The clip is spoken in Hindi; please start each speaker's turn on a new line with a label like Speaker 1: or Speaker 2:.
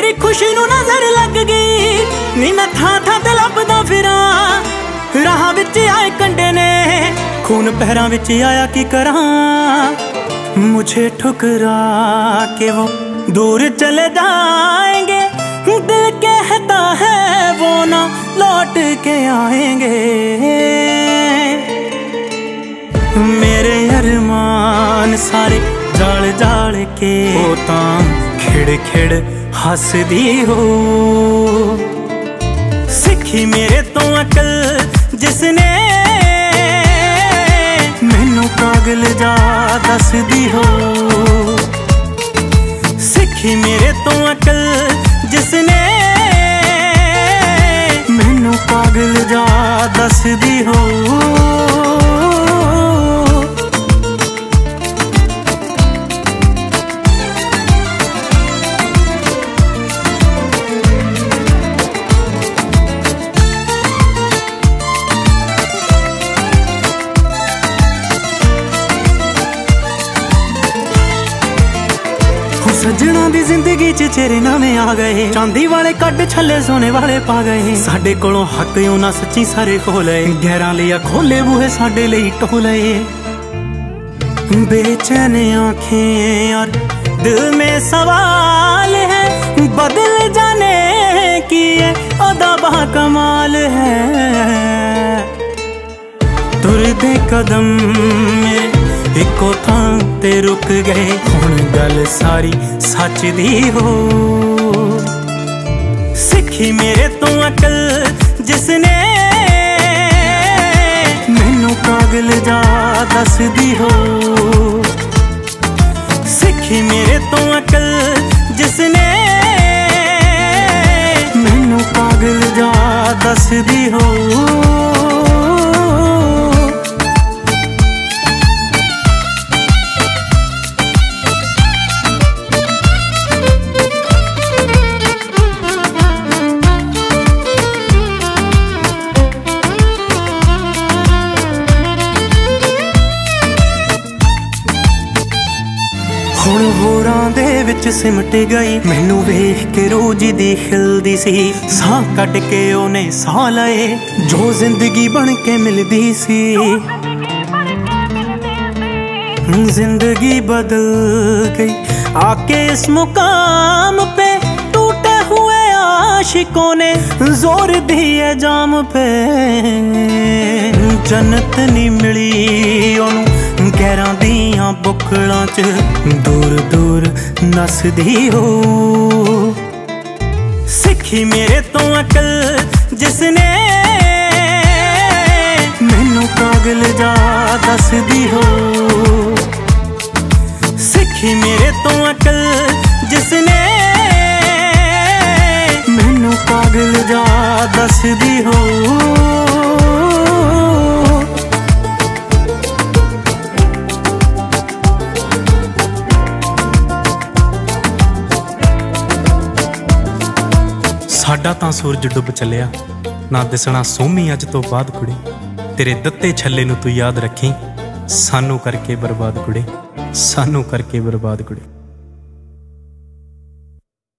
Speaker 1: मेरी खुशी नू नजर लग गई नी मैं था ते लभदा फिरां राह विच आए कंडे ने खून पैरां विच आया की करां मुझे ठुकरा के वो दूर चले जाएंगे दिल कहता है वो ना लौट के आएंगे मेरे अरमान सारे जाल जाल के वो तां खिड़ खिड़ हसदी हो सिखी मेरे तो अकल जिसने मैनू पागल जा दसदी हो सिखी मेरे तो अकल जिसने मैनू पागल जा दसदी हो सजना दी जिंदगी च चेहरे नवे आ गए चांदी वाले कड छले सोने वाले पा गए साडे कोलों हक उन्हां सच्ची सारे खो लए गैरां लिया खोले बूहे साडे लई टोले बेचैन आंखें और दिल में सवाल है बदल जाने की ये अदा बा कमाल है तुरदे कदम मेरे इको थां ते रुक गए हुण गल सारी सच दी हो सिखी मेरे तो अकल जिसने मैनू पागल जा दसदी हो सिखी मेरे तो अकल जिसने मैनू पागल जा दसदी हो हुण होरां दे विच सिमट गई मैनू वेख के रोज दी खिलदी सी साह कट के ओने साह लए जो जिंदगी बन के मिलदी सी जिंदगी बदल गई आके इस मुकाम पे टूटे हुए आशिकों ने जोर दिए जाम पे जन्नत नहीं मिली ओनू गैरां दियां बुकड़ां च दूर दूर नसदी हो सिखी मेरे तो अकल जिसने मैनू पागल जा दसदी हो सिखी मेरे तो अकल जिसने मैनू पागल जा दसदी हो साडा तां सूरज डुब चलिया ना दिसना सोमी अज तो बाद कुड़ी तेरे दत्ते छल्ले नू तू याद रखी सानू करके बर्बाद कुड़ी सानू करके बर्बाद कुड़ी।